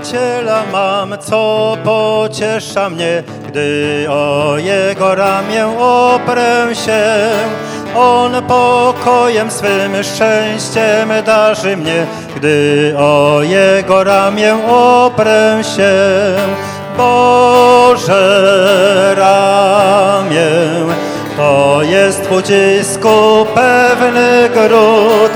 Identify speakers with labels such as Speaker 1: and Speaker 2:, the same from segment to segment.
Speaker 1: przyjaciela mam, co pociesza mnie, gdy o jego ramię oprę się. On pokojem swym, szczęściem darzy mnie, gdy o jego ramię oprę się. Boże ramię, to jest w ucisku pewny gród.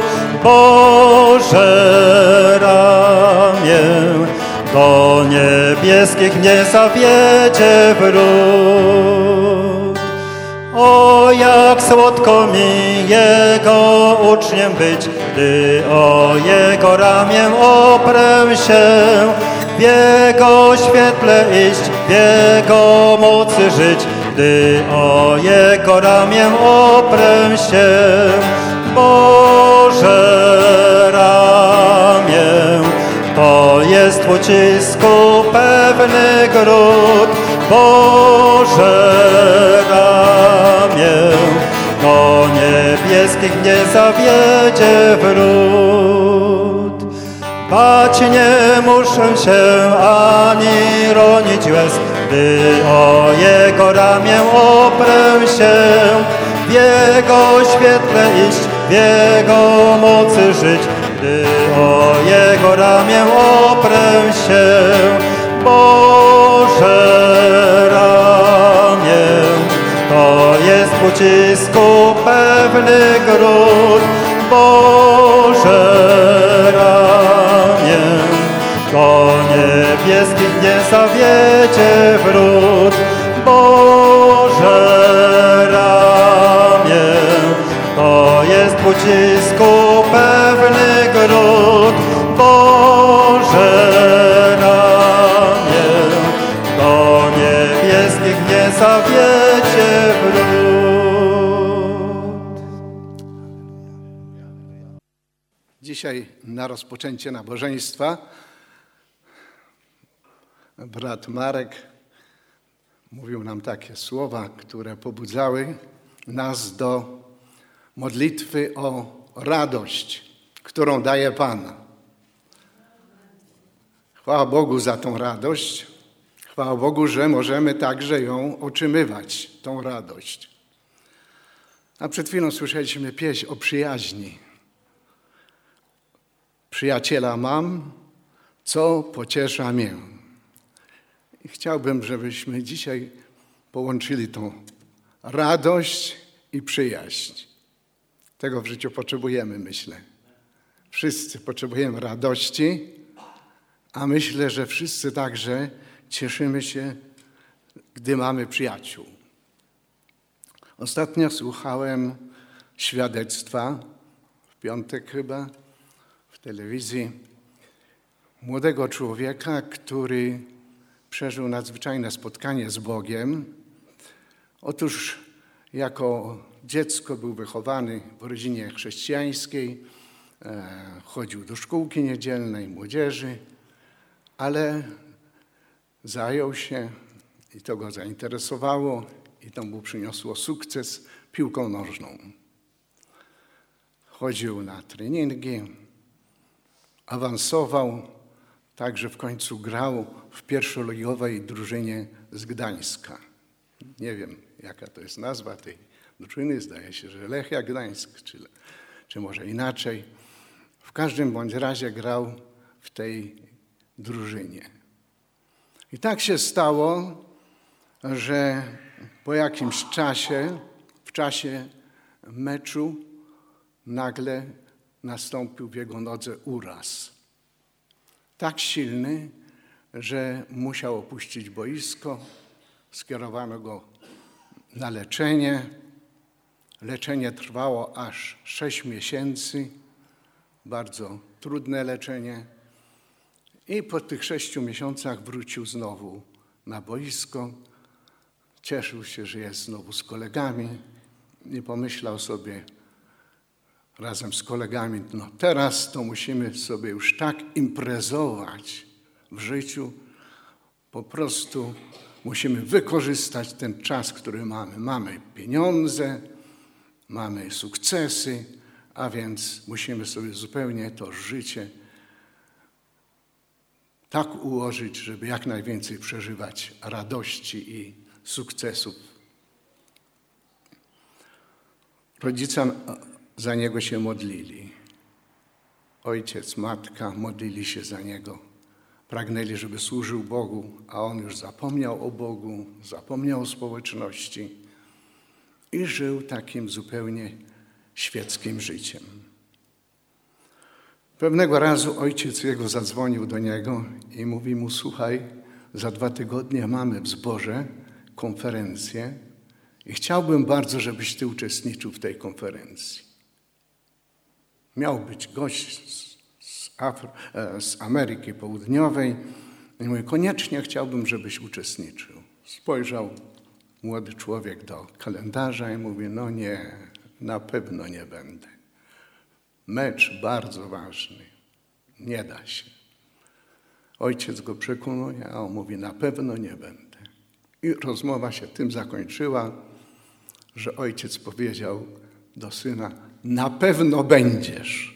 Speaker 1: Boże ramię, do niebieskich mnie zawiedzie wrót. O, jak słodko mi Jego uczniem być, gdy o Jego ramię oprę się. W Jego świetle iść, w Jego mocy żyć, gdy o Jego ramię oprę się. Boże ramię, to jest w ucisku pewny gród. Boże ramię, do niebieskich mnie zawiedzie wrót. Bać nie muszę się ani ronić łez, gdy o Jego ramię oprę się. W Jego świetle iść, w Jego mocy żyć, gdy o Jego ramię oprę się. Boże ramię, to jest w ucisku pewny gród. Boże ramię, do niebieskich nie zawiedzie wrót. Boże ramię, to jest w ucisku pewny gród. Boże ramię, do niebieskich nie zawiedzie wrót.
Speaker 2: Dzisiaj na rozpoczęcie nabożeństwa brat Marek mówił nam takie słowa, które pobudzały nas do modlitwy o radość, którą daje Pan. Chwała Bogu za tą radość. Chwała Bogu, że możemy także ją otrzymywać, tą radość. A przed chwilą słyszeliśmy pieśń o przyjaźni. Przyjaciela mam, co pociesza mnie. I chciałbym, żebyśmy dzisiaj połączyli tą radość i przyjaźń. Tego w życiu potrzebujemy, myślę. Wszyscy potrzebujemy radości, a myślę, że wszyscy także cieszymy się, gdy mamy przyjaciół. Ostatnio słuchałem świadectwa, w piątek chyba, w telewizji, młodego człowieka, który przeżył nadzwyczajne spotkanie z Bogiem. Otóż jako dziecko był wychowany w rodzinie chrześcijańskiej, chodził do szkółki niedzielnej, młodzieży, ale zajął się, i to go zainteresowało, i to mu przyniosło sukces, piłką nożną. Chodził na treningi, awansował, także w końcu grał w pierwszoligowej drużynie z Gdańska. Nie wiem, jaka to jest nazwa tej drużyny, zdaje się, że Lechia Gdańsk, czy może inaczej. W każdym bądź razie grał w tej drużynie. I tak się stało, że po jakimś czasie, w czasie meczu, nagle nastąpił w jego nodze uraz. Tak silny, że musiał opuścić boisko. Skierowano go na leczenie. Leczenie trwało aż 6 miesięcy. Bardzo trudne leczenie. I po tych 6 miesiącach wrócił znowu na boisko. Cieszył się, że jest znowu z kolegami i pomyślał sobie razem z kolegami, no teraz to musimy sobie już tak imprezować w życiu, po prostu musimy wykorzystać ten czas, który mamy. Mamy pieniądze, mamy sukcesy, a więc musimy sobie zupełnie to życie tak ułożyć, żeby jak najwięcej przeżywać radości i sukcesów. Rodzice za niego się modlili. Ojciec, matka modlili się za niego. Pragnęli, żeby służył Bogu, a on już zapomniał o Bogu, zapomniał o społeczności i żył takim zupełnie świeckim życiem. Pewnego razu ojciec jego zadzwonił do niego i mówi mu: słuchaj, za 2 tygodnie mamy w zborze konferencję i chciałbym bardzo, żebyś ty uczestniczył w tej konferencji. Miał być gość z Ameryki Południowej i mówi: koniecznie chciałbym, żebyś uczestniczył. Spojrzał młody człowiek do kalendarza i mówi: no nie, na pewno nie będę. Mecz bardzo ważny, nie da się. Ojciec go przekonuje, a on mówi: na pewno nie będę. I rozmowa się tym zakończyła, że ojciec powiedział do syna: na pewno będziesz.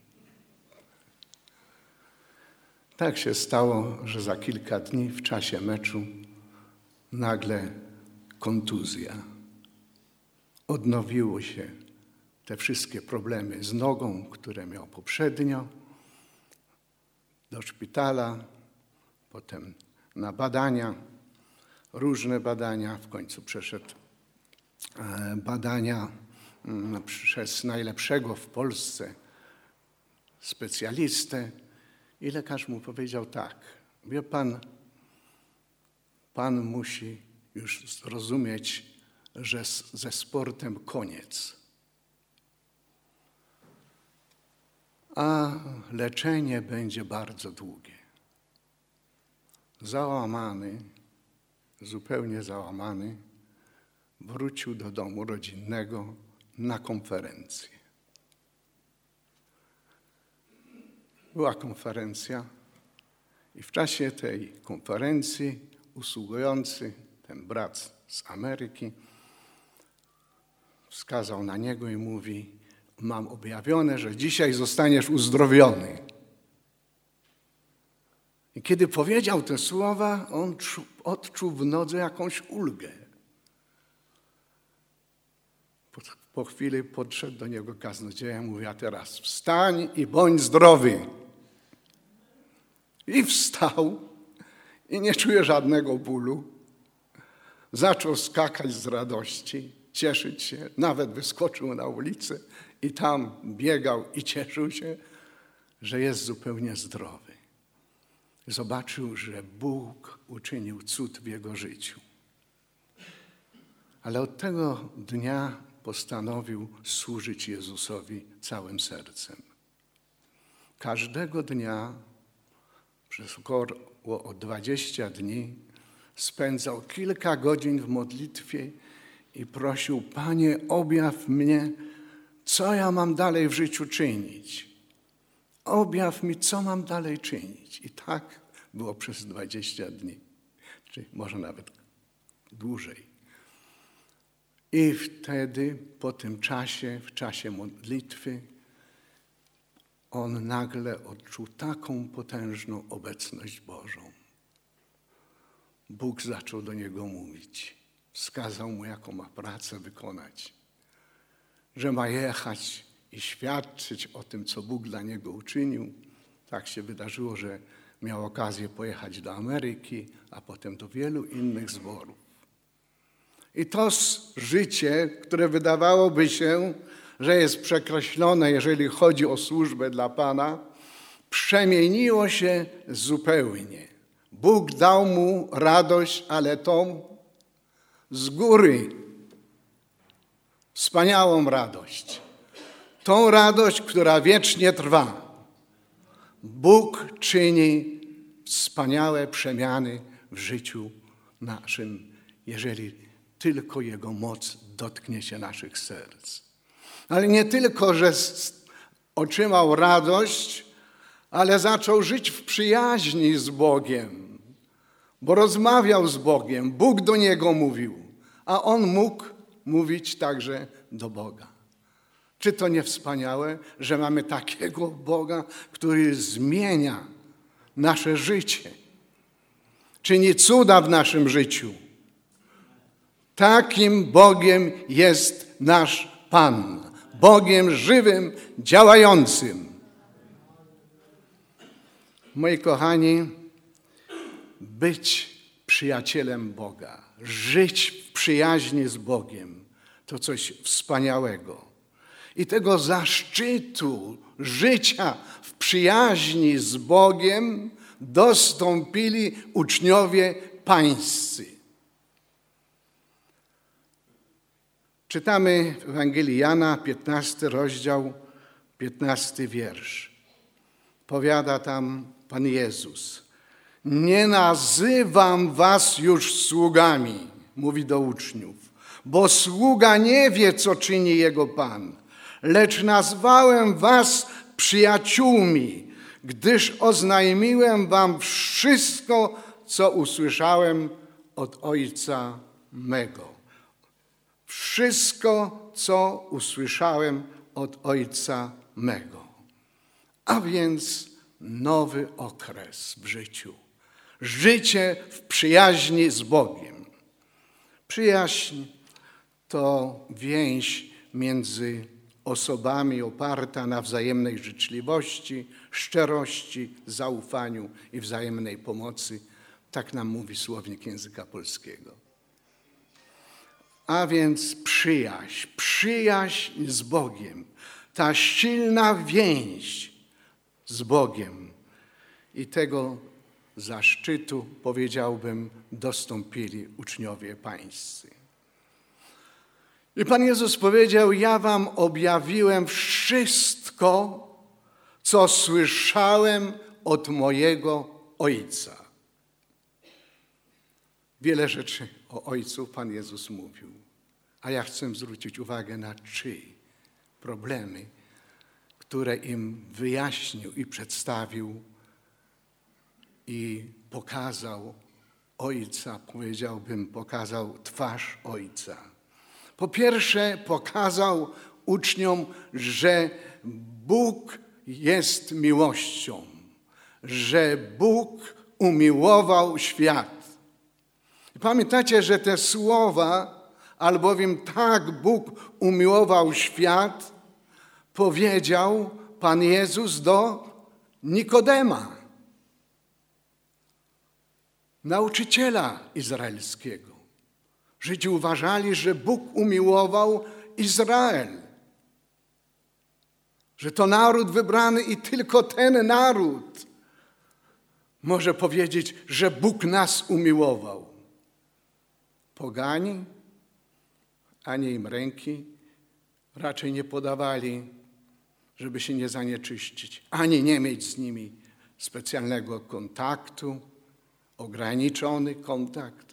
Speaker 2: Tak się stało, że za kilka dni w czasie meczu nagle kontuzja. Odnowiły się te wszystkie problemy z nogą, które miał poprzednio. Do szpitala, potem na badania, różne badania. W końcu przeszedł badania przez najlepszego w Polsce specjalistę i lekarz mu powiedział tak: wie pan, pan musi już zrozumieć, że ze sportem koniec. A leczenie będzie bardzo długie. Załamany, zupełnie załamany, wrócił do domu rodzinnego na konferencję. Była konferencja i w czasie tej konferencji usługujący, ten brat z Ameryki, wskazał na niego i mówi: mam objawione, że dzisiaj zostaniesz uzdrowiony. I kiedy powiedział te słowa, on odczuł w nodze jakąś ulgę. Po chwili podszedł do niego kaznodzieja i mówi: a teraz wstań i bądź zdrowy. I wstał i nie czuje żadnego bólu. Zaczął skakać z radości, cieszyć się, nawet wyskoczył na ulicę i tam biegał i cieszył się, że jest zupełnie zdrowy. Zobaczył, że Bóg uczynił cud w jego życiu. Ale od tego dnia postanowił służyć Jezusowi całym sercem. Każdego dnia przez około 20 dni spędzał kilka godzin w modlitwie i prosił: Panie, objaw mnie, co ja mam dalej w życiu czynić. Objaw mi, co mam dalej czynić. I tak było przez 20 dni, czy może nawet dłużej. I wtedy, po tym czasie, w czasie modlitwy, on nagle odczuł taką potężną obecność Bożą. Bóg zaczął do niego mówić. Wskazał mu, jaką ma pracę wykonać. Że ma jechać i świadczyć o tym, co Bóg dla niego uczynił. Tak się wydarzyło, że miał okazję pojechać do Ameryki, a potem do wielu innych zborów. I to życie, które wydawałoby się, że jest przekreślone, jeżeli chodzi o służbę dla Pana, przemieniło się zupełnie. Bóg dał mu radość, ale tą z góry. Wspaniałą radość. Tą radość, która wiecznie trwa. Bóg czyni wspaniałe przemiany w życiu naszym, jeżeli tylko Jego moc dotknie się naszych serc. Ale nie tylko, że otrzymał radość, ale zaczął żyć w przyjaźni z Bogiem, bo rozmawiał z Bogiem, Bóg do niego mówił, a on mógł mówić także do Boga. Czy to nie wspaniałe, że mamy takiego Boga, który zmienia nasze życie. Czyni cuda w naszym życiu. Takim Bogiem jest nasz Pan. Bogiem żywym, działającym. Moi kochani, być przyjacielem Boga, żyć w przyjaźni z Bogiem, to coś wspaniałego. I tego zaszczytu życia w przyjaźni z Bogiem dostąpili uczniowie pańscy. Czytamy w Ewangelii Jana, 15 rozdział, 15 wiersz. Powiada tam Pan Jezus: nie nazywam was już sługami, mówi do uczniów, bo sługa nie wie, co czyni jego Pan, lecz nazwałem was przyjaciółmi, gdyż oznajmiłem wam wszystko, co usłyszałem od Ojca mego. Wszystko, co usłyszałem od Ojca mego. A więc nowy okres w życiu. Życie w przyjaźni z Bogiem. Przyjaźń to więź między osobami oparta na wzajemnej życzliwości, szczerości, zaufaniu i wzajemnej pomocy. Tak nam mówi słownik języka polskiego. A więc przyjaźń z Bogiem, ta silna więź z Bogiem. I tego zaszczytu, powiedziałbym, dostąpili uczniowie pańscy. I Pan Jezus powiedział: ja wam objawiłem wszystko, co słyszałem od mojego Ojca. Wiele rzeczy o Ojcu Pan Jezus mówił, a ja chcę zwrócić uwagę na 3 problemy, które im wyjaśnił i przedstawił i pokazał Ojca, powiedziałbym, pokazał twarz Ojca. Po pierwsze, pokazał uczniom, że Bóg jest miłością, że Bóg umiłował świat. Pamiętacie, że te słowa, albowiem tak Bóg umiłował świat, powiedział Pan Jezus do Nikodema, nauczyciela izraelskiego. Żydzi uważali, że Bóg umiłował Izrael, że to naród wybrany i tylko ten naród może powiedzieć, że Bóg nas umiłował. Pogani ani im ręki raczej nie podawali, żeby się nie zanieczyścić, ani nie mieć z nimi specjalnego kontaktu, ograniczony kontakt.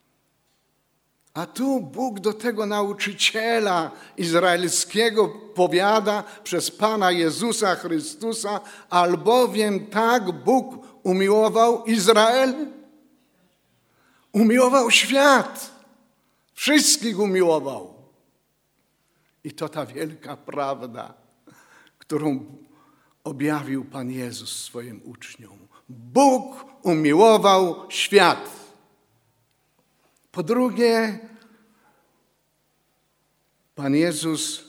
Speaker 2: A tu Bóg do tego nauczyciela izraelskiego powiada przez Pana Jezusa Chrystusa: albowiem tak Bóg umiłował Izrael, umiłował świat, wszystkich umiłował. I to ta wielka prawda, którą objawił Pan Jezus swoim uczniom. Bóg umiłował świat. Po drugie, Pan Jezus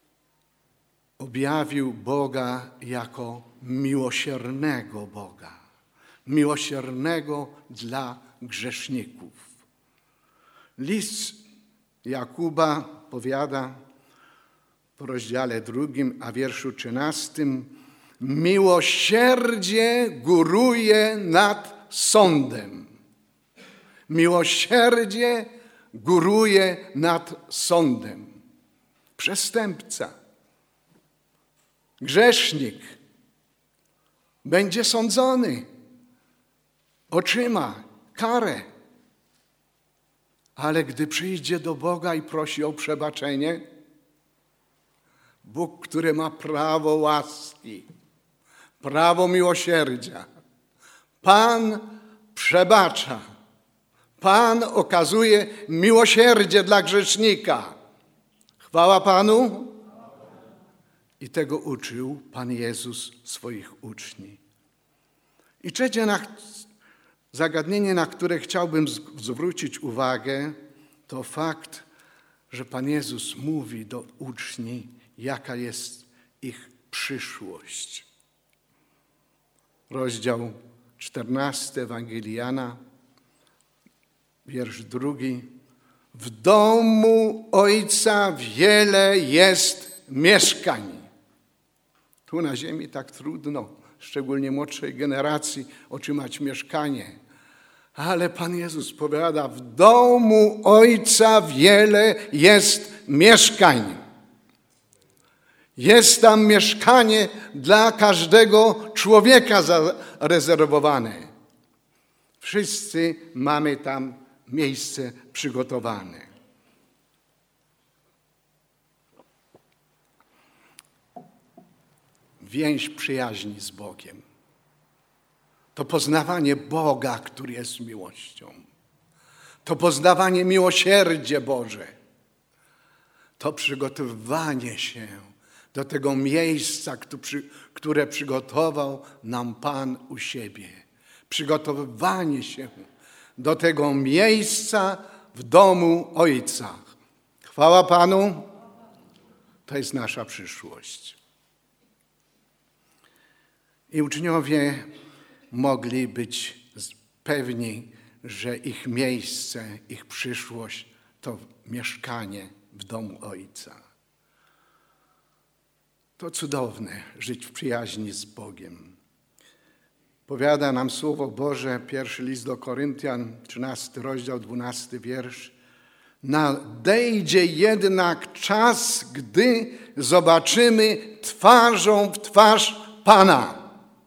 Speaker 2: objawił Boga jako miłosiernego Boga. Miłosiernego dla grzeszników. List Jakuba powiada w rozdziale 2, a wierszu 13: miłosierdzie góruje nad sądem. Miłosierdzie góruje nad sądem. Przestępca, grzesznik będzie sądzony, otrzyma karę. Ale gdy przyjdzie do Boga i prosi o przebaczenie, Bóg, który ma prawo łaski, prawo miłosierdzia, Pan przebacza. Pan okazuje miłosierdzie dla grzesznika. Chwała Panu. I tego uczył Pan Jezus swoich uczniów. I trzecie zagadnienie, na które chciałbym zwrócić uwagę, to fakt, że Pan Jezus mówi do uczniów, jaka jest ich przyszłość. Rozdział 14 Ewangelii Jana, wiersz 2. W domu Ojca wiele jest mieszkań. Tu na ziemi tak trudno, szczególnie młodszej generacji, otrzymać mieszkanie. Ale Pan Jezus powiada, w domu Ojca wiele jest mieszkań. Jest tam mieszkanie dla każdego człowieka zarezerwowane. Wszyscy mamy tam miejsce przygotowane. Więź przyjaźni z Bogiem. To poznawanie Boga, który jest miłością. To poznawanie miłosierdzia Boże. To przygotowywanie się do tego miejsca, które przygotował nam Pan u siebie. Przygotowywanie się do tego miejsca w domu Ojca. Chwała Panu. To jest nasza przyszłość. I uczniowie mogli być pewni, że ich miejsce, ich przyszłość to mieszkanie w domu Ojca. To cudowne, żyć w przyjaźni z Bogiem. Powiada nam Słowo Boże, 1 list do Koryntian, 13 rozdział, 12 wiersz. Nadejdzie jednak czas, gdy zobaczymy twarzą w twarz Pana.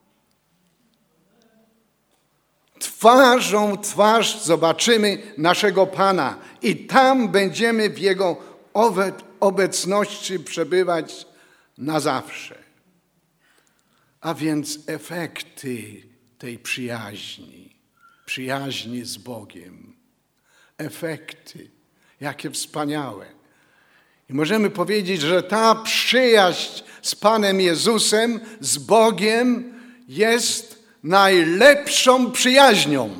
Speaker 2: Twarzą w twarz zobaczymy naszego Pana i tam będziemy w Jego obecności przebywać na zawsze. A więc efekty tej przyjaźni z Bogiem. Efekty, jakie wspaniałe. I możemy powiedzieć, że ta przyjaźń z Panem Jezusem, z Bogiem jest najlepszą przyjaźnią.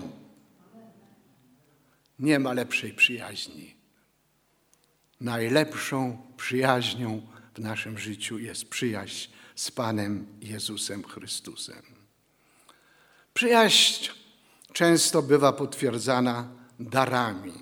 Speaker 2: Nie ma lepszej przyjaźni. Najlepszą przyjaźnią w naszym życiu jest przyjaźń z Panem Jezusem Chrystusem. Przyjaźń często bywa potwierdzana darami.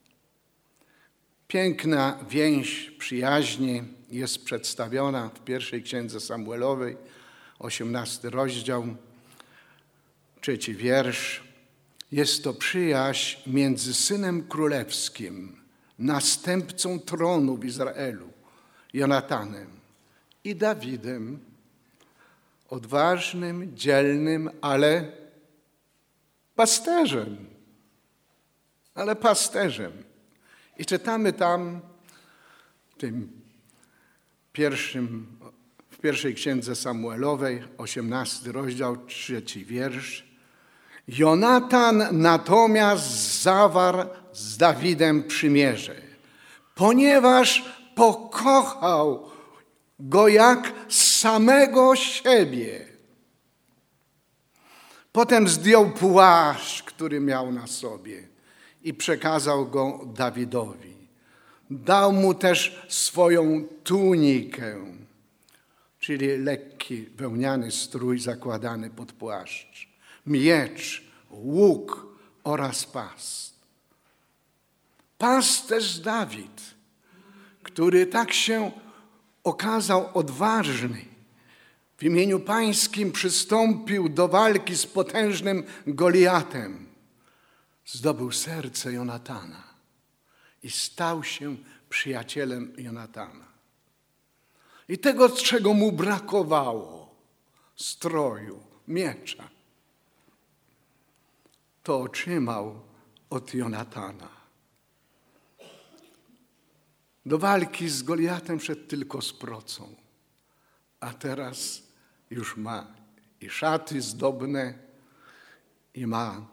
Speaker 2: Piękna więź przyjaźni jest przedstawiona w pierwszej księdze Samuelowej, 18 rozdział, 3 wiersz. Jest to przyjaźń między Synem Królewskim, następcą tronu w Izraelu, Jonatanem, i Dawidem, odważnym, dzielnym, ale pasterzem. I czytamy tam w pierwszej księdze Samuelowej, 18 rozdział, 3 wiersz. Jonatan natomiast zawarł z Dawidem przymierze, ponieważ pokochał go jak samego siebie. Potem zdjął płaszcz, który miał na sobie, i przekazał go Dawidowi. Dał mu też swoją tunikę, czyli lekki wełniany strój zakładany pod płaszcz, miecz, łuk oraz pas. Pasterz Dawid, który tak się okazał odważny, w imieniu pańskim przystąpił do walki z potężnym Goliatem. Zdobył serce Jonatana i stał się przyjacielem Jonatana. I tego, czego mu brakowało, stroju, miecza, to otrzymał od Jonatana. Do walki z Goliatem szedł tylko z procą, a teraz już ma i szaty zdobne, i ma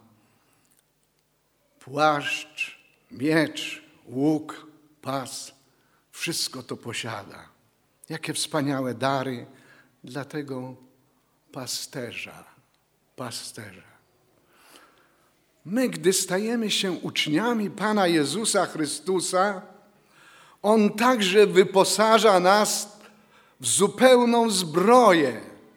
Speaker 2: płaszcz, miecz, łuk, pas. Wszystko to posiada. Jakie wspaniałe dary dla tego pasterza. pasterza. My, gdy stajemy się uczniami Pana Jezusa Chrystusa, On także wyposaża nas w zupełną zbroję.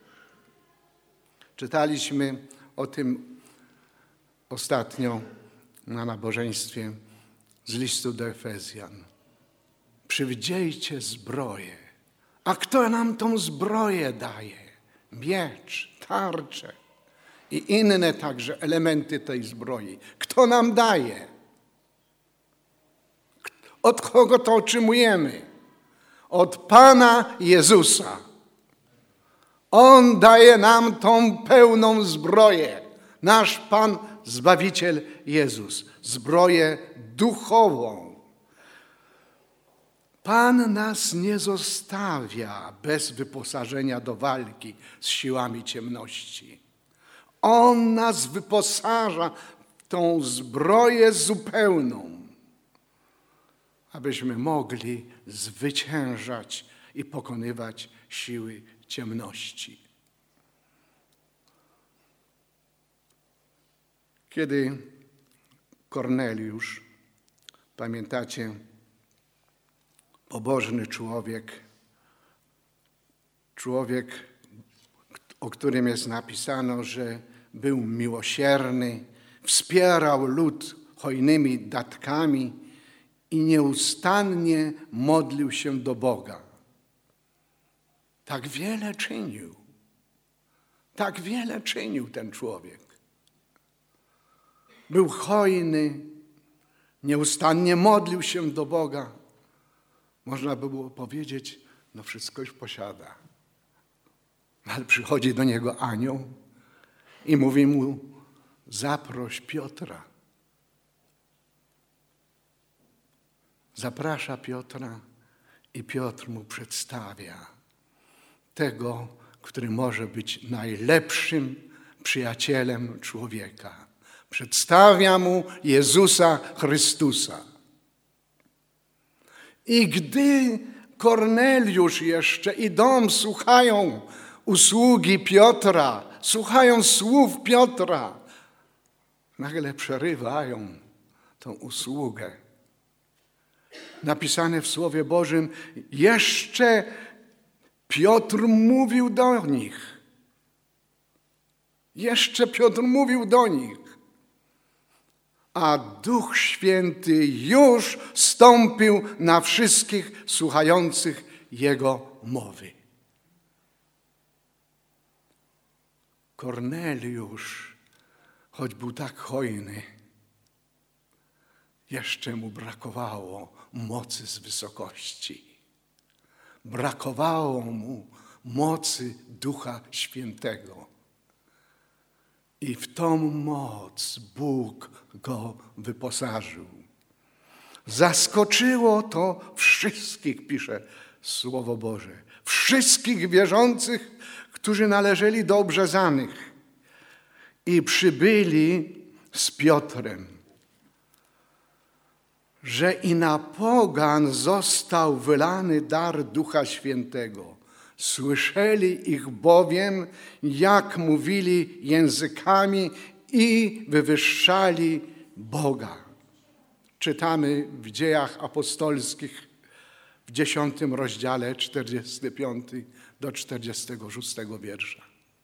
Speaker 2: Czytaliśmy o tym ostatnio na nabożeństwie z listu do Efezjan. Przywdziejcie zbroję. A kto nam tą zbroję daje? Miecz, tarczę i inne także elementy tej zbroi. Kto nam daje? Od kogo to otrzymujemy? Od Pana Jezusa. On daje nam tą pełną zbroję. Nasz Pan Zbawiciel Jezus. Zbroję duchową. Pan nas nie zostawia bez wyposażenia do walki z siłami ciemności. On nas wyposaża w tą zbroję zupełną, abyśmy mogli zwyciężać i pokonywać siły ciemności. Kiedy Korneliusz, pamiętacie, pobożny człowiek, o którym jest napisano, że był miłosierny, wspierał lud hojnymi datkami i nieustannie modlił się do Boga. Tak wiele czynił ten człowiek. Był hojny, nieustannie modlił się do Boga. Można by było powiedzieć, no wszystko już posiada. Ale przychodzi do niego anioł i mówi mu, zaproś Piotra. Zaprasza Piotra i Piotr mu przedstawia tego, który może być najlepszym przyjacielem człowieka. Przedstawia mu Jezusa Chrystusa. I gdy Korneliusz jeszcze i dom słuchają usługi Piotra, słuchają słów Piotra, nagle przerywają tą usługę. Napisane w Słowie Bożym, jeszcze Piotr mówił do nich. A Duch Święty już stąpił na wszystkich słuchających Jego mowy. Korneliusz, choć był tak hojny, jeszcze mu brakowało mocy z wysokości. Brakowało mu mocy Ducha Świętego. I w tą moc Bóg go wyposażył. Zaskoczyło to wszystkich, pisze Słowo Boże. Wszystkich wierzących, którzy należeli do obrzezanych i przybyli z Piotrem, że i na pogan został wylany dar Ducha Świętego. Słyszeli ich bowiem, jak mówili językami i wywyższali Boga. Czytamy w Dziejach Apostolskich w 10 rozdziale, 45 do 46 wiersza.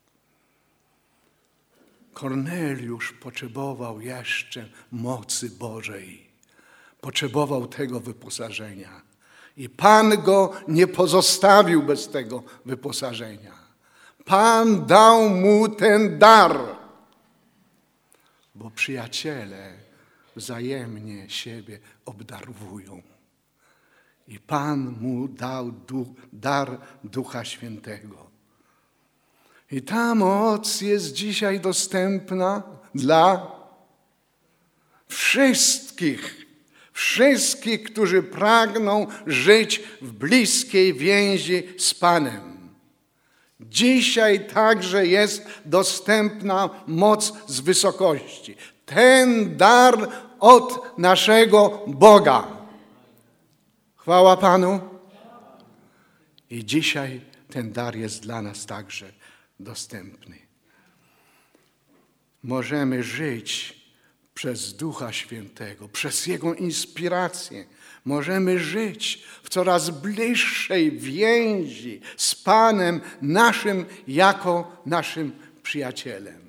Speaker 2: Korneliusz potrzebował jeszcze mocy Bożej. Potrzebował tego wyposażenia. I Pan go nie pozostawił bez tego wyposażenia. Pan dał mu ten dar, bo przyjaciele wzajemnie siebie obdarowują. I Pan mu dał dar Ducha Świętego. I ta moc jest dzisiaj dostępna dla wszystkich, którzy pragną żyć w bliskiej więzi z Panem. Dzisiaj także jest dostępna moc z wysokości. Ten dar od naszego Boga. Chwała Panu. I dzisiaj ten dar jest dla nas także dostępny. możemy żyć przez Ducha Świętego, przez Jego inspirację. Możemy żyć w coraz bliższej więzi z Panem naszym jako naszym przyjacielem.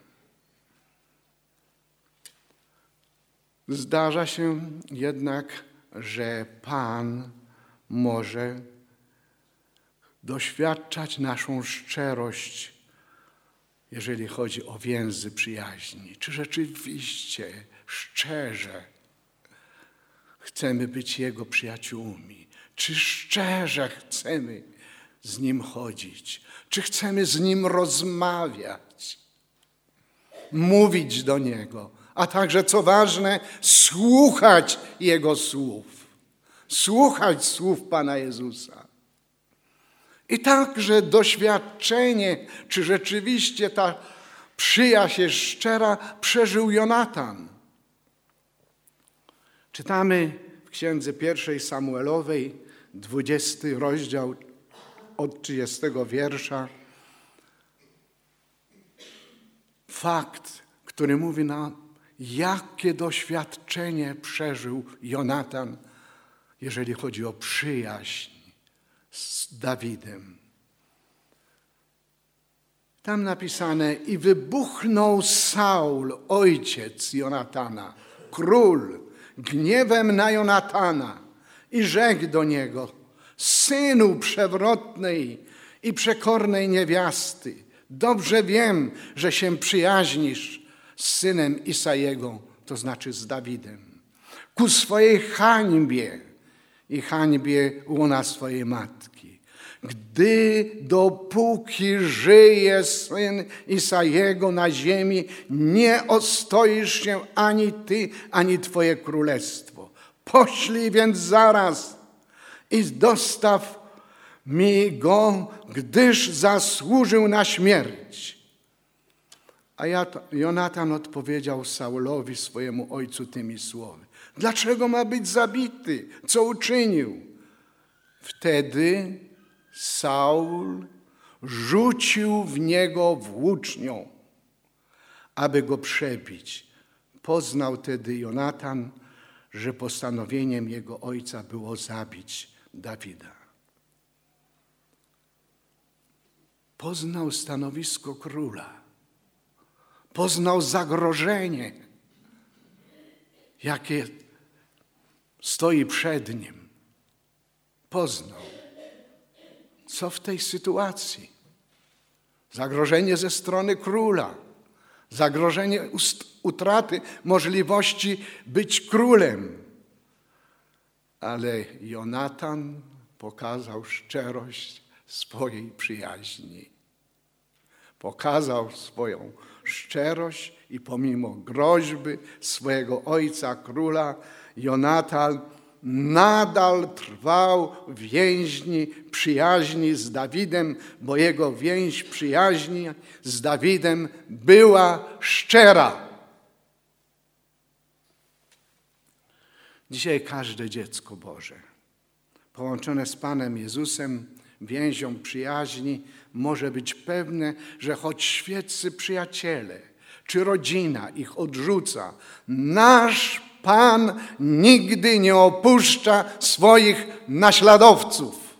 Speaker 2: Zdarza się jednak, że Pan może doświadczać naszą szczerość, jeżeli chodzi o więzy przyjaźni. Czy rzeczywiście, szczerze chcemy być Jego przyjaciółmi? Czy szczerze chcemy z Nim chodzić? Czy chcemy z Nim rozmawiać? Mówić do Niego, a także, co ważne, słuchać Jego słów. Słuchać słów Pana Jezusa. I także doświadczenie, czy rzeczywiście ta przyjaźń jest szczera, przeżył Jonatan. Czytamy w księdze 1 Samuelowej, 20 rozdział od 30 wiersza. Fakt, który mówi nam, jakie doświadczenie przeżył Jonatan, jeżeli chodzi o przyjaźń z Dawidem. Tam napisane: i wybuchnął Saul, ojciec Jonatana, król, gniewem na Jonatana i rzekł do niego: synu przewrotnej i przekornej niewiasty, dobrze wiem, że się przyjaźnisz z synem Isajego, to znaczy z Dawidem, ku swojej hańbie i hańbie łona swojej matki. Gdy dopóki żyje syn Isajego na ziemi, nie ostoisz się ani ty, ani twoje królestwo. Poślij więc zaraz i dostaw mi go, gdyż zasłużył na śmierć. A Jonatan odpowiedział Saulowi, swojemu ojcu, tymi słowy: dlaczego ma być zabity? Co uczynił? Wtedy Saul rzucił w niego włócznią, aby go przebić. Poznał tedy Jonatan, że postanowieniem jego ojca było zabić Dawida. Poznał stanowisko króla. Poznał zagrożenie, jakie stoi przed nim. Poznał. Co w tej sytuacji? Zagrożenie ze strony króla. Zagrożenie utraty możliwości być królem. Ale Jonatan pokazał szczerość swojej przyjaźni. Pokazał swoją szczerość i pomimo groźby swojego ojca, króla, Jonatan nadal trwał w więzi przyjaźni z Dawidem, bo jego więź przyjaźni z Dawidem była szczera. Dzisiaj każde dziecko Boże połączone z Panem Jezusem więzią przyjaźni może być pewne, że choć świeccy przyjaciele czy rodzina ich odrzuca, nasz Pan nigdy nie opuszcza swoich naśladowców.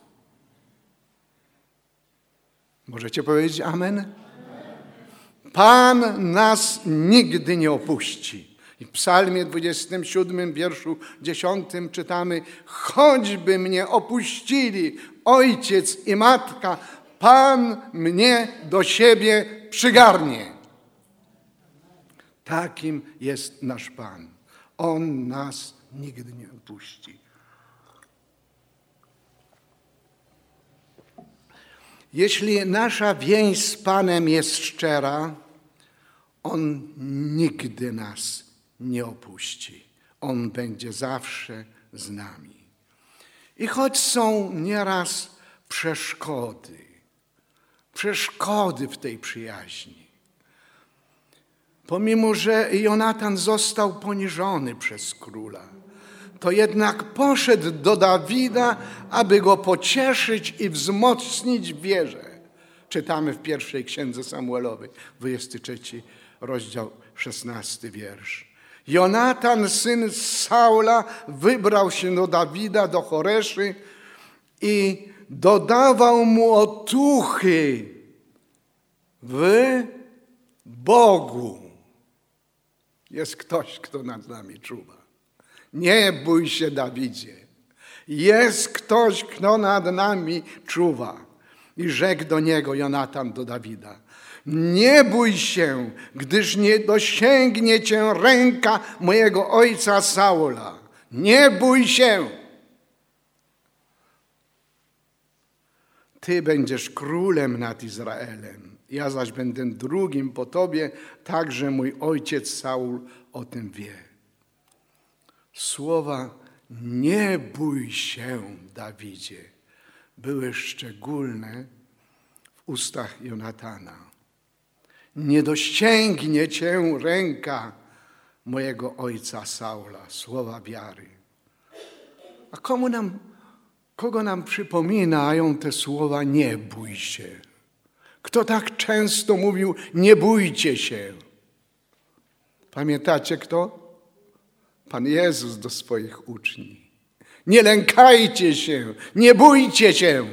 Speaker 2: Możecie powiedzieć amen? Pan nas nigdy nie opuści. I w Psalmie 27, wierszu 10 czytamy: choćby mnie opuścili ojciec i matka, Pan mnie do siebie przygarnie. Takim jest nasz Pan. On nas nigdy nie opuści. Jeśli nasza więź z Panem jest szczera, On nigdy nas nie opuści. On będzie zawsze z nami. I choć są nieraz przeszkody w tej przyjaźni, pomimo że Jonatan został poniżony przez króla, to jednak poszedł do Dawida, aby go pocieszyć i wzmocnić w wierze. Czytamy w pierwszej księdze Samuelowej, 23 rozdział 16, wiersz. Jonatan, syn Saula, wybrał się do Dawida, do Choreszy i dodawał mu otuchy w Bogu. Jest ktoś, kto nad nami czuwa. Nie bój się, Dawidzie. Jest ktoś, kto nad nami czuwa. I rzekł do niego Jonatan, do Dawida: nie bój się, gdyż nie dosięgnie cię ręka mojego ojca Saula. Nie bój się. Ty będziesz królem nad Izraelem. Ja zaś będę drugim po tobie, także mój ojciec Saul o tym wie. Słowa nie bój się, Dawidzie, były szczególne w ustach Jonatana. Nie dosięgnie cię ręka mojego ojca Saula. Słowa wiary. A kogo nam przypominają te słowa nie bój się? Kto tak często mówił nie bójcie się? Pamiętacie kto? Pan Jezus do swoich uczniów. Nie lękajcie się, nie bójcie się.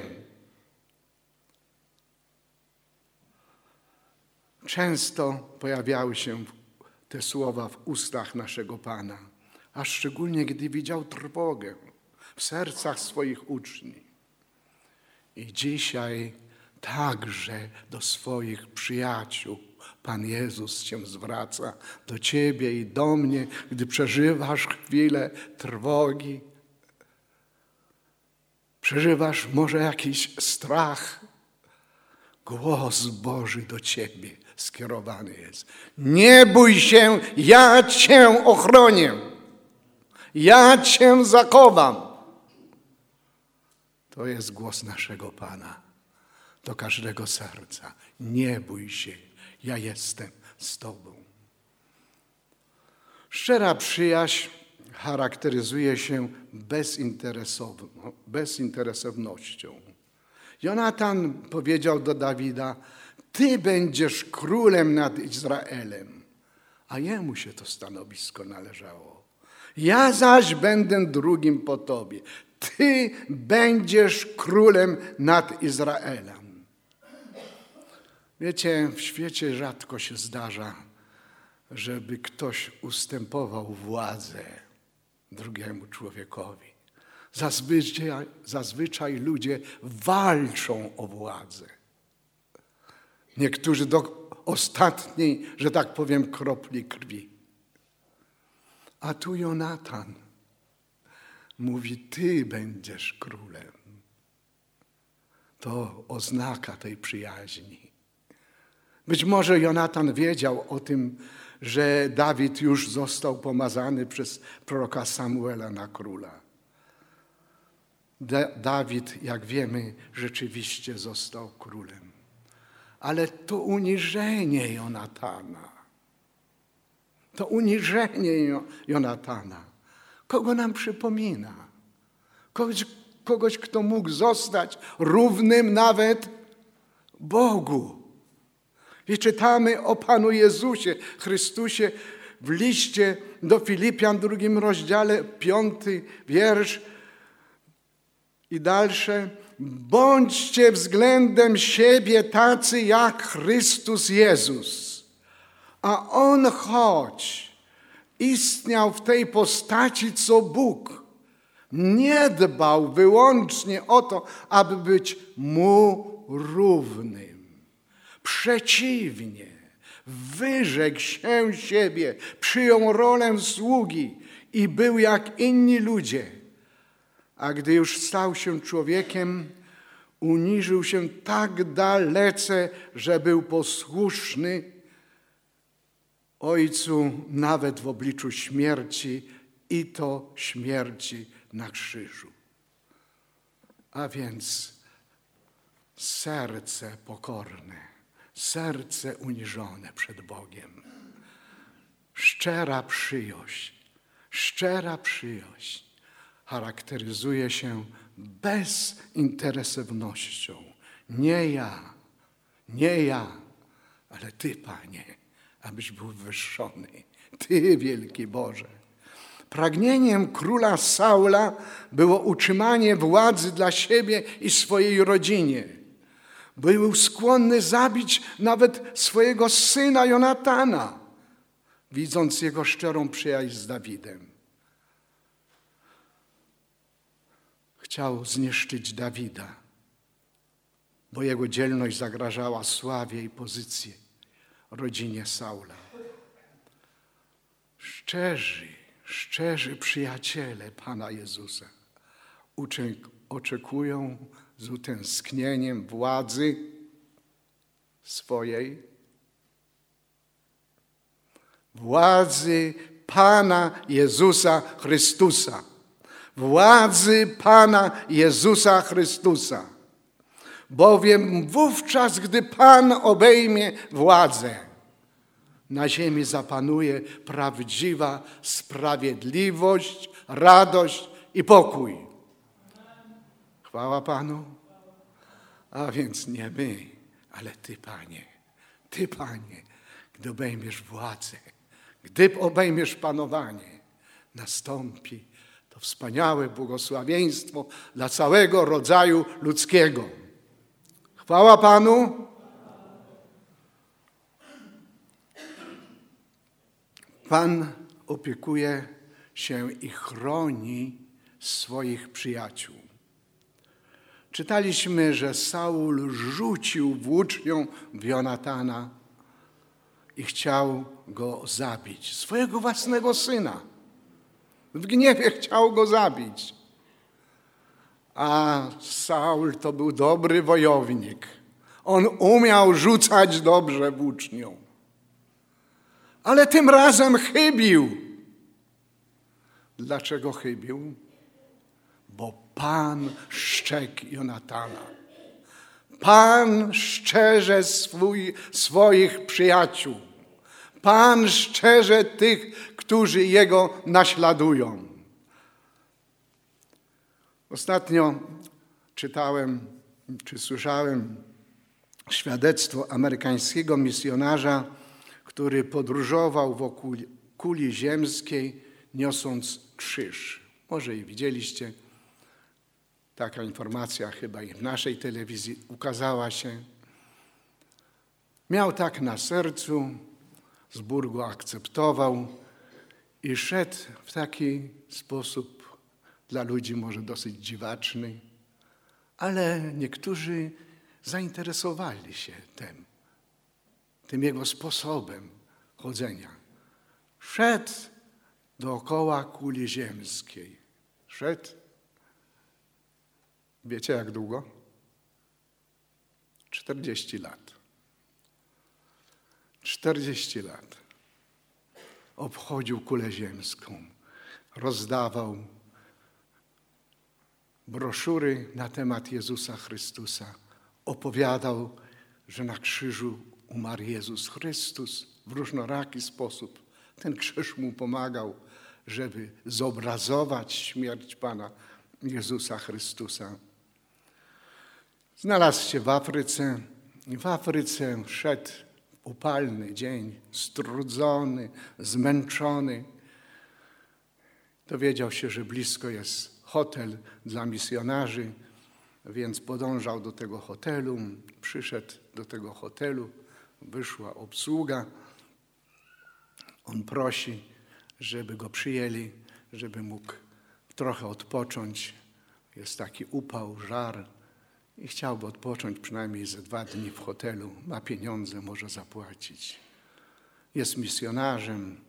Speaker 2: Często pojawiały się te słowa w ustach naszego Pana, a szczególnie gdy widział trwogę w sercach swoich uczniów. I dzisiaj także do swoich przyjaciół Pan Jezus się zwraca, do ciebie i do mnie, gdy przeżywasz chwilę trwogi, przeżywasz może jakiś strach. Głos Boży do ciebie skierowany jest. Nie bój się, ja cię ochronię. Ja cię zachowam. To jest głos naszego Pana do każdego serca. Nie bój się, ja jestem z tobą. Szczera przyjaźń charakteryzuje się bezinteresownością. Jonatan powiedział do Dawida: ty będziesz królem nad Izraelem, a jemu się to stanowisko należało. Ja zaś będę drugim po tobie. Ty będziesz królem nad Izraelem. Wiecie, w świecie rzadko się zdarza, żeby ktoś ustępował władzę drugiemu człowiekowi. Zazwyczaj ludzie walczą o władzę. Niektórzy do ostatniej, że tak powiem, kropli krwi. A tu Jonatan mówi: ty będziesz królem. To oznaka tej przyjaźni. Być może Jonatan wiedział o tym, że Dawid już został pomazany przez proroka Samuela na króla. Dawid, jak wiemy, rzeczywiście został królem. Ale to uniżenie Jonatana, kogo nam przypomina? Kogoś, kto mógł zostać równym nawet Bogu. I czytamy o Panu Jezusie Chrystusie w liście do Filipian, 2 rozdziale, 5 wiersz i dalsze. Bądźcie względem siebie tacy jak Chrystus Jezus. A On, choć istniał w tej postaci co Bóg, nie dbał wyłącznie o to, aby być Mu równym. Przeciwnie, wyrzekł się siebie, przyjął rolę sługi i był jak inni ludzie. A gdy już stał się człowiekiem, uniżył się tak dalece, że był posłuszny Ojcu nawet w obliczu śmierci, i to śmierci na krzyżu. A więc serce pokorne, serce uniżone przed Bogiem. Szczera przyjaźń charakteryzuje się bezinteresownością. Nie ja, ale Ty, Panie, abyś był wywyższony. Ty, wielki Boże. Pragnieniem króla Saula było utrzymanie władzy dla siebie i swojej rodzinie. Był skłonny zabić nawet swojego syna Jonatana, widząc jego szczerą przyjaźń z Dawidem. Chciał zniszczyć Dawida, bo jego dzielność zagrażała sławie i pozycji rodzinie Saula. Szczerzy przyjaciele Pana Jezusa oczekują z utęsknieniem władzy swojej, władzy Pana Jezusa Chrystusa. Władzy Pana Jezusa Chrystusa. Bowiem wówczas, gdy Pan obejmie władzę, na ziemi zapanuje prawdziwa sprawiedliwość, radość i pokój. Chwała Panu. A więc nie my, ale Ty, Panie, gdy obejmiesz władzę, gdy obejmiesz panowanie, nastąpi to wspaniałe błogosławieństwo dla całego rodzaju ludzkiego. Chwała Panu. Pan opiekuje się i chroni swoich przyjaciół. Czytaliśmy, że Saul rzucił włócznią w Jonatana i chciał go zabić. Swojego własnego syna. W gniewie chciał go zabić. A Saul to był dobry wojownik. On umiał rzucać dobrze włócznią. Ale tym razem chybił. Dlaczego chybił? Bo Pan szczekł Jonatana. Pan szczerze swoich przyjaciół. Pan szczerze tych, którzy Jego naśladują. Ostatnio czytałem, czy słyszałem świadectwo amerykańskiego misjonarza, który podróżował wokół kuli ziemskiej, niosąc krzyż. Może i widzieliście, taka informacja chyba i w naszej telewizji ukazała się. Miał tak na sercu, zbór go akceptował i szedł w taki sposób dla ludzi może dosyć dziwaczny, ale niektórzy zainteresowali się tym jego sposobem chodzenia. Szedł dookoła kuli ziemskiej. Szedł. Wiecie jak długo? 40 lat. 40 lat. Obchodził kulę ziemską. Rozdawał broszury na temat Jezusa Chrystusa. Opowiadał, że na krzyżu umarł Jezus Chrystus w różnoraki sposób. Ten krzyż mu pomagał, żeby zobrazować śmierć Pana Jezusa Chrystusa. Znalazł się w Afryce i w Afryce szedł w upalny dzień, strudzony, zmęczony. Dowiedział się, że blisko jest hotel dla misjonarzy, więc podążał do tego hotelu, przyszedł do tego hotelu, wyszła obsługa. On prosi, żeby go przyjęli, żeby mógł trochę odpocząć. Jest taki upał, żar i chciałby odpocząć przynajmniej ze 2 dni w hotelu. Ma pieniądze, może zapłacić. Jest misjonarzem,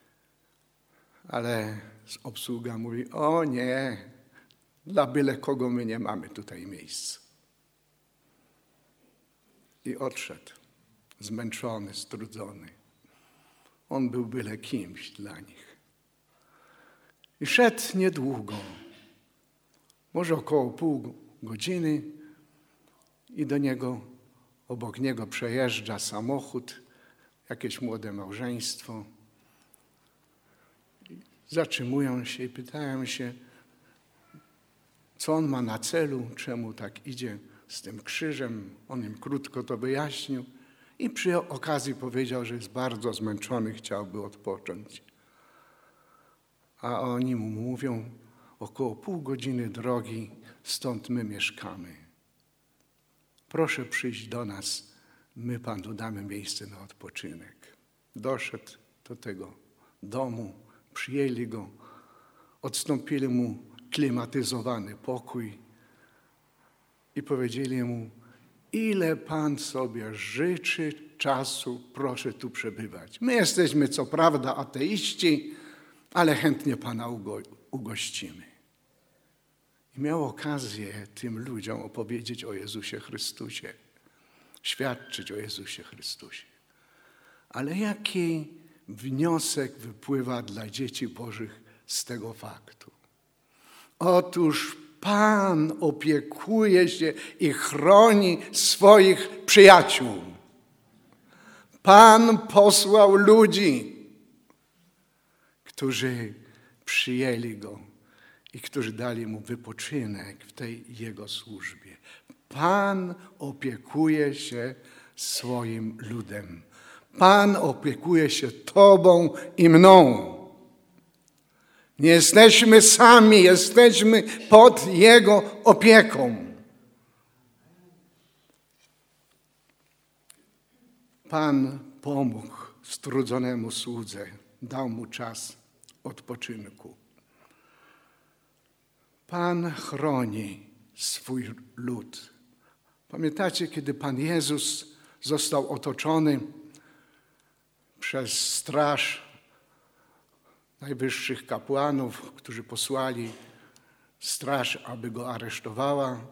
Speaker 2: ale obsługa mówi, o nie, dla byle kogo my nie mamy tutaj miejsc. I odszedł, zmęczony, strudzony. On był byle kimś dla nich. I szedł niedługo, może około pół godziny i obok niego przejeżdża samochód, jakieś młode małżeństwo. Zatrzymują się i pytają się, co on ma na celu, czemu tak idzie z tym krzyżem. On im krótko to wyjaśnił I przy okazji powiedział, że jest bardzo zmęczony, chciałby odpocząć. A oni mu mówią, około pół godziny drogi, stąd my mieszkamy. Proszę przyjść do nas, my Panu damy miejsce na odpoczynek. Doszedł do tego domu, przyjęli go, odstąpili mu klimatyzowany pokój i powiedzieli mu, ile Pan sobie życzy czasu, proszę tu przebywać. My jesteśmy co prawda ateiści, ale chętnie Pana ugościmy. I miał okazję tym ludziom opowiedzieć o Jezusie Chrystusie, świadczyć o Jezusie Chrystusie. Ale jaki wniosek wypływa dla dzieci Bożych z tego faktu? Otóż Pan opiekuje się i chroni swoich przyjaciół. Pan posłał ludzi, którzy przyjęli Go i którzy dali Mu wypoczynek w tej Jego służbie. Pan opiekuje się swoim ludem. Pan opiekuje się Tobą i mną. Nie jesteśmy sami, jesteśmy pod Jego opieką. Pan pomógł strudzonemu słudze, dał mu czas odpoczynku. Pan chroni swój lud. Pamiętacie, kiedy Pan Jezus został otoczony przez straż najwyższych kapłanów, którzy posłali straż, aby go aresztowała.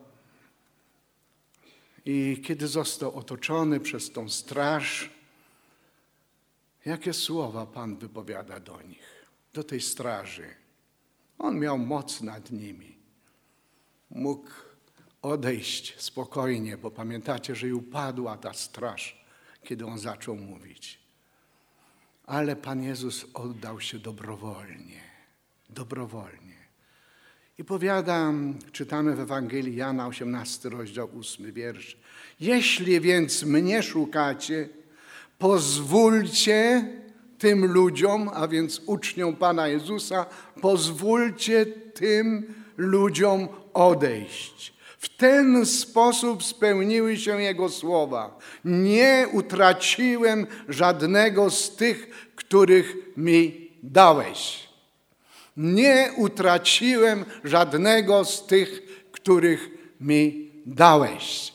Speaker 2: I kiedy został otoczony przez tą straż, jakie słowa Pan wypowiada do nich, do tej straży? On miał moc nad nimi. Mógł odejść spokojnie, bo pamiętacie, że i upadła ta straż, kiedy on zaczął mówić. Ale Pan Jezus oddał się dobrowolnie. Dobrowolnie. I powiadam, czytamy w Ewangelii Jana, 18 rozdział, 8 wiersz. Jeśli więc mnie szukacie, pozwólcie tym ludziom, a więc uczniom Pana Jezusa, pozwólcie tym ludziom odejść. W ten sposób spełniły się Jego słowa. Nie utraciłem żadnego z tych, których mi dałeś. Nie utraciłem żadnego z tych, których mi dałeś.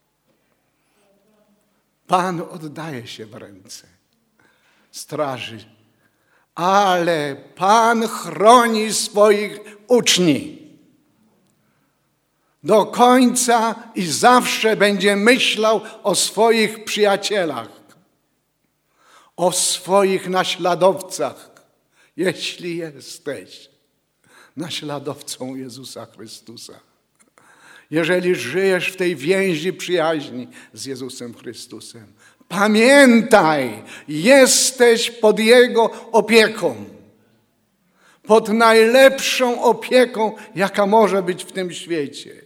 Speaker 2: Pan oddaje się w ręce straży, ale Pan chroni swoich uczniów. Do końca i zawsze będzie myślał o swoich przyjacielach, o swoich naśladowcach, jeśli jesteś naśladowcą Jezusa Chrystusa. Jeżeli żyjesz w tej więzi przyjaźni z Jezusem Chrystusem, pamiętaj, jesteś pod Jego opieką. Pod najlepszą opieką, jaka może być w tym świecie.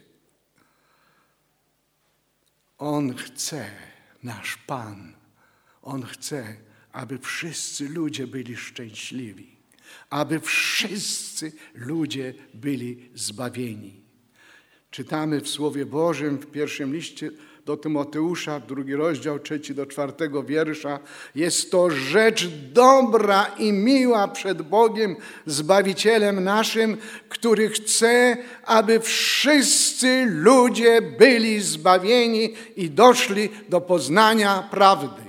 Speaker 2: On chce, nasz Pan, On chce, aby wszyscy ludzie byli szczęśliwi, aby wszyscy ludzie byli zbawieni. Czytamy w Słowie Bożym w pierwszym liście do Tymoteusza, 2 rozdział, 3-4 wiersza. Jest to rzecz dobra i miła przed Bogiem, Zbawicielem naszym, który chce, aby wszyscy ludzie byli zbawieni i doszli do poznania prawdy.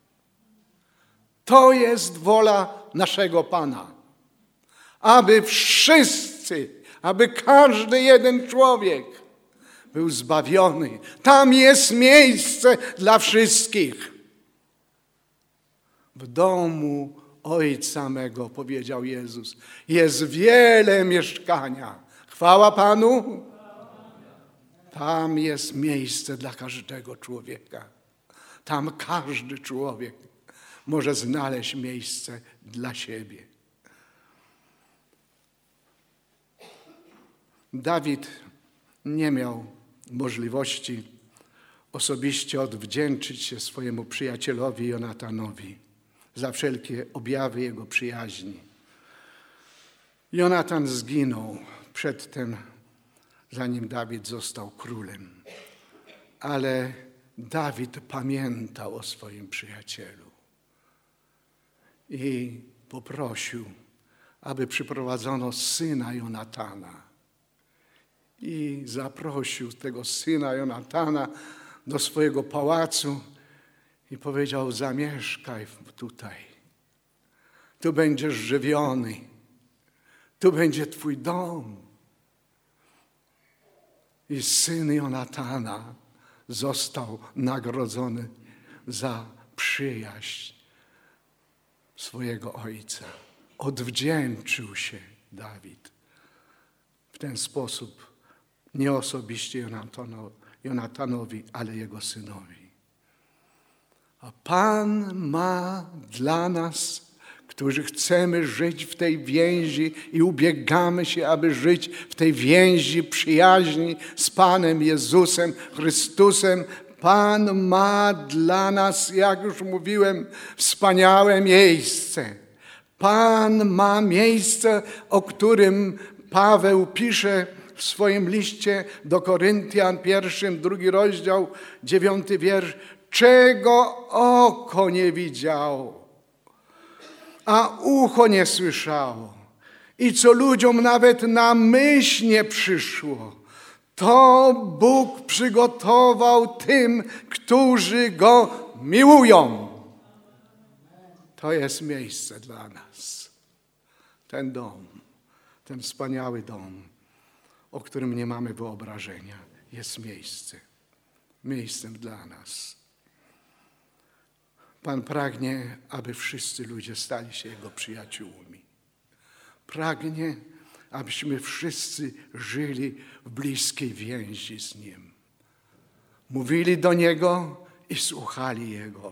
Speaker 2: To jest wola naszego Pana. Aby wszyscy, aby każdy jeden człowiek był zbawiony. Tam jest miejsce dla wszystkich. W domu Ojca mego, powiedział Jezus, jest wiele mieszkania. Chwała Panu. Tam jest miejsce dla każdego człowieka. Tam każdy człowiek może znaleźć miejsce dla siebie. Dawid nie miał możliwości osobiście odwdzięczyć się swojemu przyjacielowi Jonatanowi za wszelkie objawy jego przyjaźni. Jonatan zginął przedtem, zanim Dawid został królem. Ale Dawid pamiętał o swoim przyjacielu i poprosił, aby przyprowadzono syna Jonatana. I zaprosił tego syna Jonatana do swojego pałacu i powiedział: zamieszkaj tutaj. Tu będziesz żywiony. Tu będzie twój dom. I syn Jonatana został nagrodzony za przyjaźń swojego ojca. Odwdzięczył się Dawid w ten sposób, nie osobiście Jonatanowi, ale jego synowi. A Pan ma dla nas, którzy chcemy żyć w tej więzi i ubiegamy się, aby żyć w tej więzi przyjaźni z Panem Jezusem Chrystusem. Pan ma dla nas, jak już mówiłem, wspaniałe miejsce. Pan ma miejsce, o którym Paweł pisze w swoim liście do Koryntian, 1, 2 rozdział, 9 wiersz. Czego oko nie widziało, a ucho nie słyszało i co ludziom nawet na myśl nie przyszło, to Bóg przygotował tym, którzy Go miłują. To jest miejsce dla nas. Ten dom, ten wspaniały dom, o którym nie mamy wyobrażenia, jest miejscem dla nas. Pan pragnie, aby wszyscy ludzie stali się Jego przyjaciółmi. Pragnie, abyśmy wszyscy żyli w bliskiej więzi z Nim. Mówili do Niego i słuchali Jego.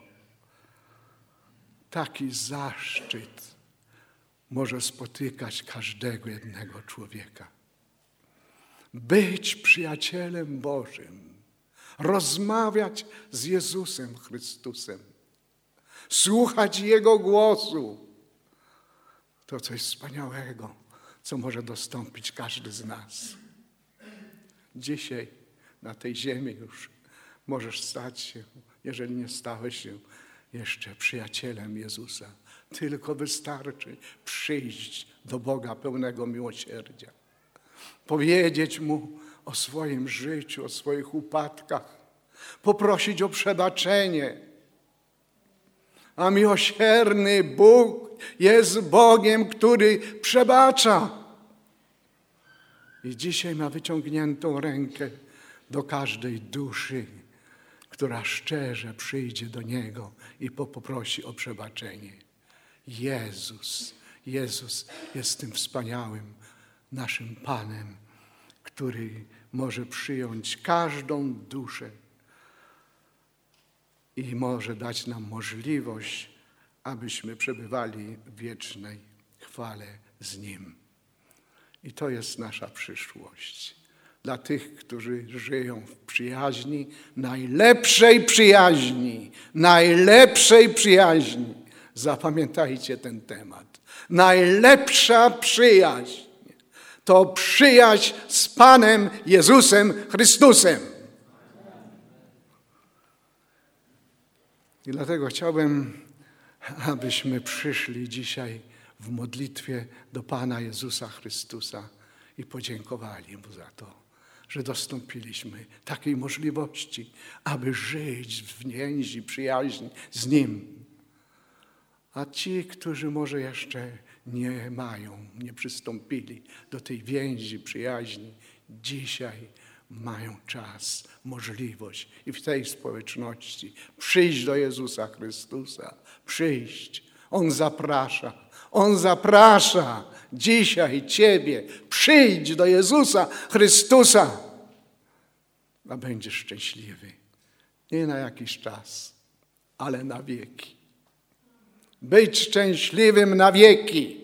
Speaker 2: Taki zaszczyt może spotykać każdego jednego człowieka. Być przyjacielem Bożym, rozmawiać z Jezusem Chrystusem, słuchać Jego głosu. To coś wspaniałego, co może dostąpić każdy z nas. Dzisiaj na tej ziemi już możesz stać się, jeżeli nie stałeś się jeszcze przyjacielem Jezusa. Tylko wystarczy przyjść do Boga pełnego miłosierdzia. Powiedzieć Mu o swoim życiu, o swoich upadkach. Poprosić o przebaczenie. A miłosierny Bóg jest Bogiem, który przebacza. I dzisiaj ma wyciągniętą rękę do każdej duszy, która szczerze przyjdzie do Niego i poprosi o przebaczenie. Jezus jest tym wspaniałym naszym Panem, który może przyjąć każdą duszę i może dać nam możliwość, abyśmy przebywali w wiecznej chwale z Nim. I to jest nasza przyszłość. Dla tych, którzy żyją w przyjaźni, najlepszej przyjaźni. Zapamiętajcie ten temat. Najlepsza przyjaźń to przyjaźń z Panem Jezusem Chrystusem. I dlatego chciałbym, abyśmy przyszli dzisiaj w modlitwie do Pana Jezusa Chrystusa i podziękowali Mu za to, że dostąpiliśmy takiej możliwości, aby żyć w więzi przyjaźni z Nim. A ci, którzy może jeszcze nie przystąpili do tej więzi przyjaźni, dzisiaj mają czas, możliwość i w tej społeczności przyjść do Jezusa Chrystusa. Przyjść. On zaprasza dzisiaj Ciebie. Przyjdź do Jezusa Chrystusa, a będziesz szczęśliwy. Nie na jakiś czas, ale na wieki. Być szczęśliwym na wieki.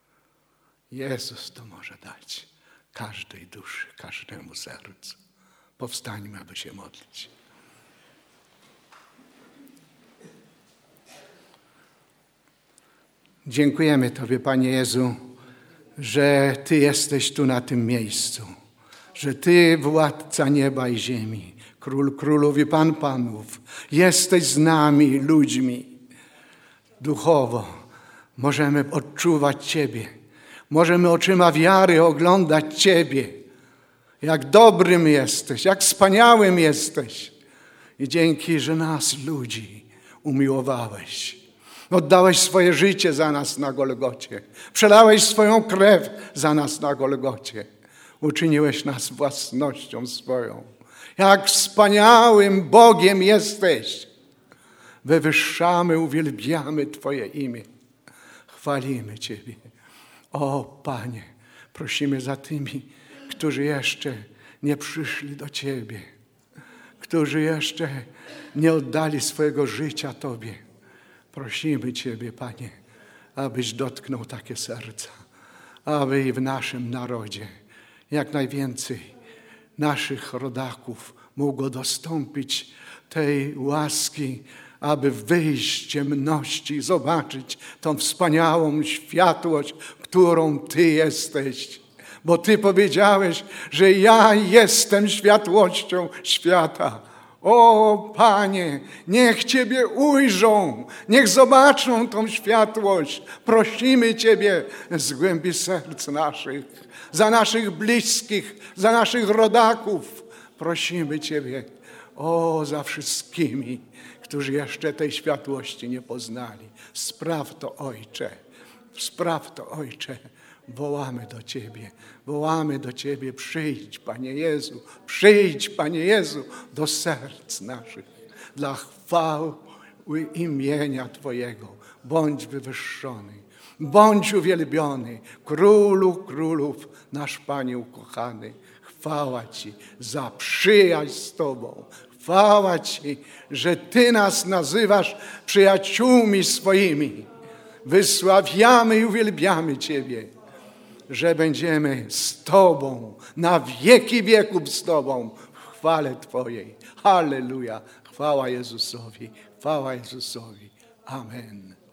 Speaker 2: Jezus to może dać każdej duszy, każdemu sercu. Powstańmy, aby się modlić. Dziękujemy Tobie, Panie Jezu, że Ty jesteś tu na tym miejscu, że Ty, władca nieba i ziemi, Król królów i Pan panów, jesteś z nami, ludźmi. Duchowo możemy odczuwać Ciebie, możemy oczyma wiary oglądać Ciebie, jak dobrym jesteś, jak wspaniałym jesteś. I dzięki, że nas, ludzi, umiłowałeś. Oddałeś swoje życie za nas na Golgocie. Przelałeś swoją krew za nas na Golgocie. Uczyniłeś nas własnością swoją. Jak wspaniałym Bogiem jesteś. Wywyższamy, uwielbiamy Twoje imię. Chwalimy Ciebie. O Panie, prosimy za tymi, którzy jeszcze nie przyszli do Ciebie. Którzy jeszcze nie oddali swojego życia Tobie. Prosimy Ciebie, Panie, abyś dotknął takie serca, aby i w naszym narodzie jak najwięcej naszych rodaków mogło dostąpić tej łaski, aby wyjść z ciemności i zobaczyć tą wspaniałą światłość, którą Ty jesteś. Bo Ty powiedziałeś, że ja jestem światłością świata. O Panie, niech Ciebie ujrzą, niech zobaczą tą światłość. Prosimy Ciebie z głębi serc naszych, za naszych bliskich, za naszych rodaków. Prosimy Ciebie, za wszystkimi, którzy jeszcze tej światłości nie poznali. Spraw to, Ojcze, spraw to, Ojcze. Wołamy do Ciebie, przyjdź, Panie Jezu, przyjdź, Panie Jezu, do serc naszych, dla chwały imienia Twojego. Bądź wywyższony, bądź uwielbiony, Królu królów, nasz Panie ukochany. Chwała Ci za przyjaźń z Tobą. Chwała Ci, że Ty nas nazywasz przyjaciółmi swoimi. Wysławiamy i uwielbiamy Ciebie, że będziemy z Tobą, na wieki wieków z Tobą w chwale Twojej. Halleluja. Chwała Jezusowi. Chwała Jezusowi. Amen.